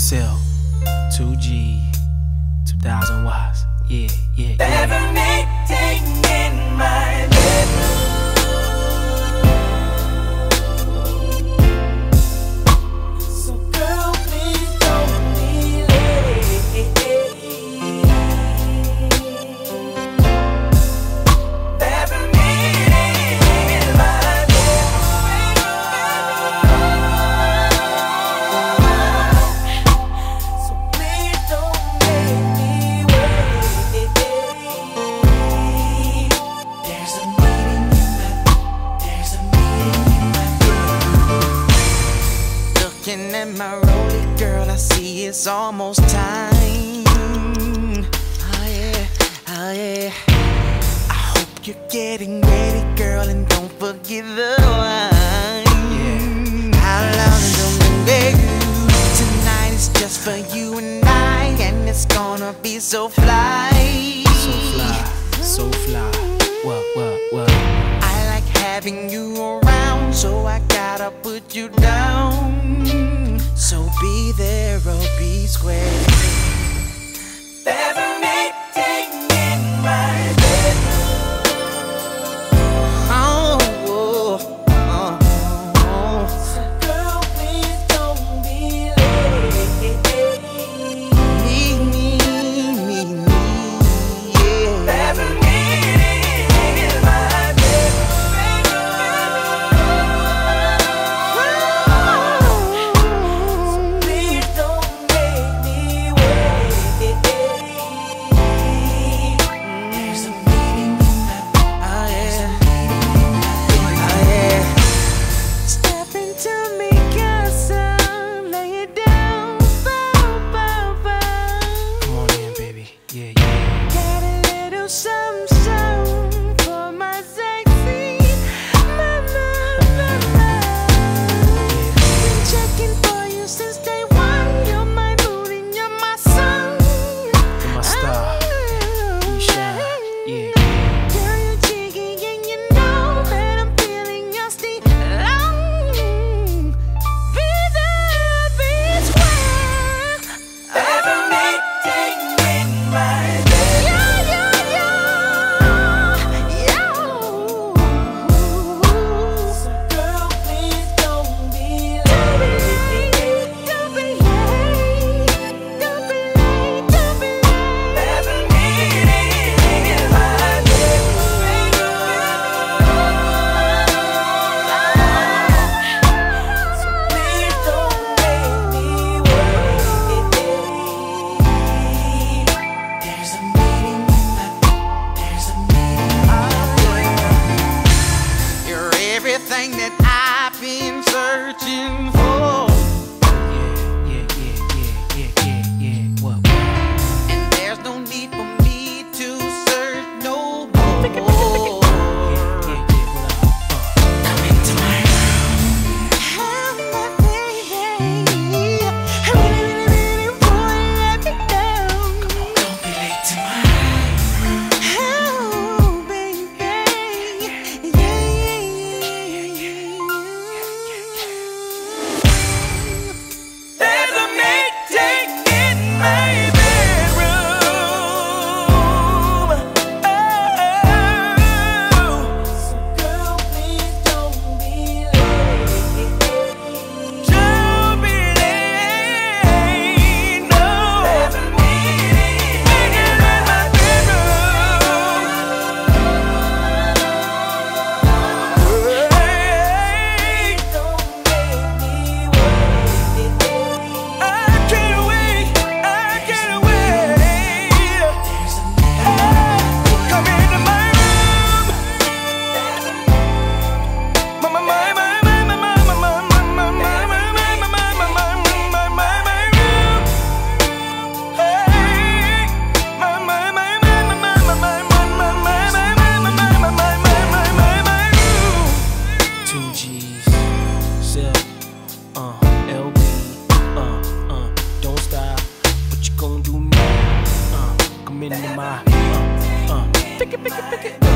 Cell, 2G, 2000 watts. Yeah, yeah, yeah. Levitating in my bedroom. So girl, please don't be late. Levitating in my bedroom. So please don't make me wait. There's a meeting in my bedroom. Looking at my rollie, girl, I see it's almost time. Oh yeah, oh yeah. I hope you're getting ready, girl, and don't forget the wine. Yeah. How long is the day? Tonight is just for you and I, and it's gonna be so fly. So fly, so fly. What? I like having you around, so I gotta put you down. So be there or be square. Levitating in my bedroom. So girl, please don't be late. Me, yeah. Levitating in my bedroom. So please don't make me wait. There's a meeting in my Step into me, casa, lay it down, bow. Come on in, baby. Yeah, yeah. Get a little something for my sexy mama. Been checking for you since day one. You're my mood and you're my sun. You're my star. You shine. Yeah, yeah. Girl, you're jiggy and you know that I'm feeling your steam long. Be there, be square. Levitating in my bed. So girl, please don't be late. Don't be late. Levitating in my bedroom. So please don't make me wait. There's a meeting in my You're everything that I've been searching for. Yeah. What? And there's no need for me to search no more. Yeah. Come into my room. Oh, my baby. I really wanna let me down. Come on, don't be late tonight. Oh, baby. There's a meeting in my bedroom. So girl, please don't be late. Don't be late, no. There's a meeting in my bedroom. Don't make me wait. I can't wait. Come into my room. Two G's, Cell, LB, don't stop. What you gonna do now? Come into my, pick it.